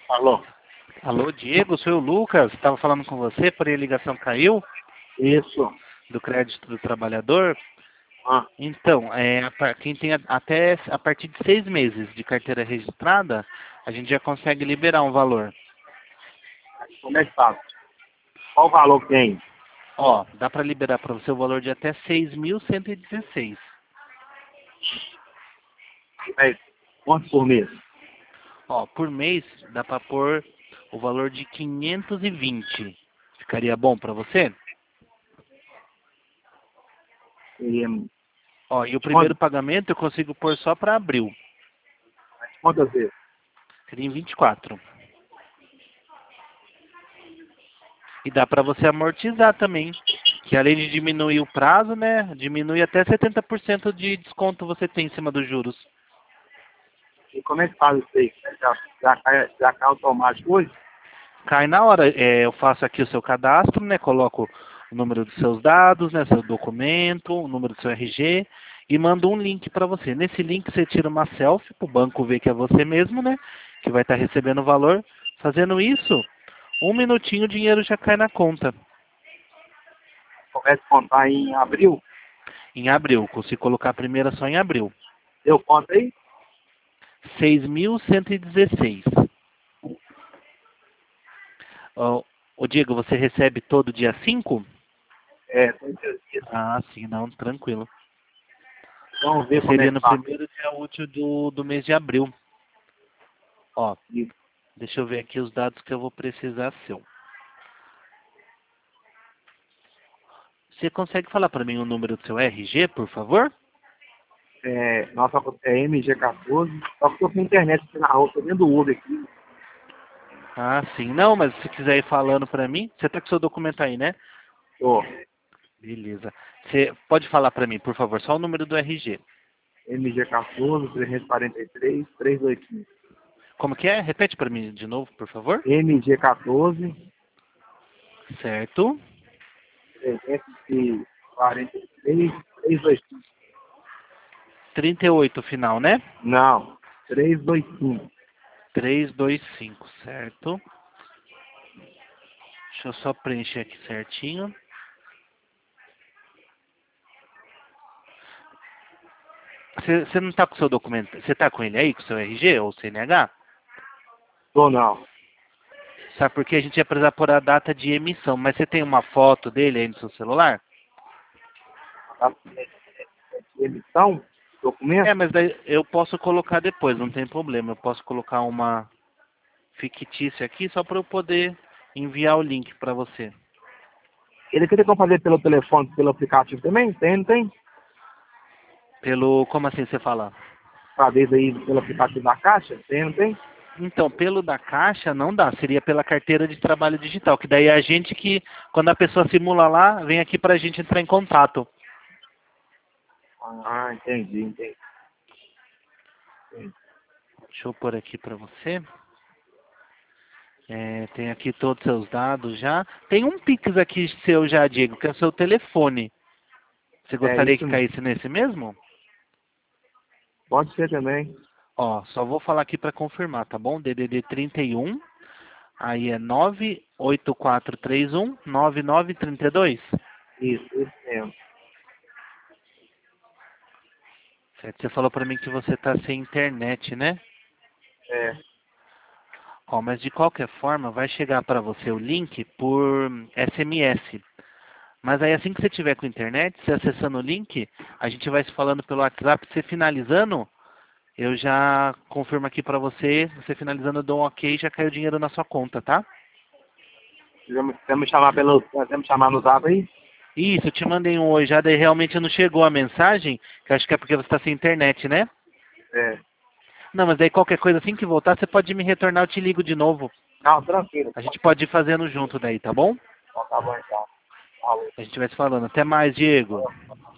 Alô? Alô, Diego, sou o Lucas. Estava falando com você, porém a ligação caiu Isso. do crédito do trabalhador. Ah, Então, quem tem até a partir de 6 meses de carteira registrada, a gente já consegue liberar um valor. como é que faz? Qual o valor que tem? Ó, dá para liberar para você o valor de até 6.116. É, quanto por mês? Ó, por mês dá para pôr o valor de 520. Ficaria bom para você? E, Ó, e o primeiro quantas, pagamento eu consigo pôr só para abril. quantas vezes? Seria em 24. E dá para você amortizar também. Que além de diminuir o prazo, né? Diminui até 70% de desconto você tem em cima dos juros. E como é que faz isso aí? Já cai automático hoje? Cai na hora. Eu faço aqui o seu cadastro, né? Coloco o número dos seus dados, né? Seu documento, o número do seu RG e mando um link para você. Nesse link você tira uma selfie para o banco ver que é você mesmo, né? Que vai estar recebendo o valor. Fazendo isso, 1 minutinho o dinheiro já cai na conta. Começa a contar em abril? Em abril. Consigo colocar a primeira só em abril. Deu conta aí? 6.116. Ô Diego, você recebe todo dia 5? É, tem certeza. Ah, sim, não, tranquilo. Vamos ver como é Seria que no faz. primeiro dia útil do mês de abril. Ó, Isso. deixa eu ver aqui os dados que eu vou precisar seu. Você consegue falar para mim o número do seu RG, por favor? Nossa é MG14, só que eu tô com internet aqui na rua, tô dentro do Uber aqui. Ah, sim. Não, mas se quiser ir falando para mim, você tá com seu documento aí, né? Tô. Beleza. Você pode falar para mim, por favor, só o número do RG. MG14, 343, 325. Como que é? Repete para mim de novo, por favor. MG14, Certo. 343, 325. 38 final, né? Não, 325. 325, certo? Deixa eu só preencher aqui certinho. Você não tá com o seu documento? Você tá com ele aí, com o seu RG ou CNH? Tô não. Sabe por quê? A gente ia precisar pôr a data de emissão, mas você tem uma foto dele aí no seu celular? A emissão, documento, Mas daí eu posso colocar depois, não tem problema. Eu posso colocar uma fictícia aqui só para eu poder enviar o link para você. ele queria que eu fazer pelo telefone, pelo aplicativo também? Tem, não tem? Como assim você fala? Fazer aí pelo aplicativo da Caixa? Tem, não tem? Então, pelo da Caixa não dá, seria pela carteira de trabalho digital, que daí é a gente que, quando a pessoa simula lá, vem aqui pra gente entrar em contato. Ah, entendi. Deixa eu pôr aqui pra você. Tem aqui todos os seus dados já. Tem um Pix aqui seu já, Diego, que é o seu telefone. Você É gostaria que isso mesmo. caísse nesse mesmo? Pode ser também. Ó, só vou falar aqui pra confirmar, tá bom? DDD 31, aí é 98431 9932. Isso mesmo. Certo? Você falou pra mim que você tá sem internet, né? É, Ó, mas de qualquer forma, vai chegar para você o link por SMS. Mas aí assim que você tiver com a internet, você acessando o link, a gente vai se falando pelo WhatsApp. Você finalizando, eu já confirmo aqui para você. Você finalizando, eu dou um ok, já caiu o dinheiro na sua conta, tá? quer me chamar quer me chamar no zap aí? Isso, eu te mandei um oi já, daí realmente não chegou a mensagem, que eu acho que é porque você está sem internet, né? É. Não, mas daí qualquer coisa assim que voltar, você pode me retornar, eu te ligo de novo. Não, tranquilo. A gente pode ir fazendo junto daí, tá bom? Então, tá bom então. Falou. A gente vai se falando. Até mais, Diego.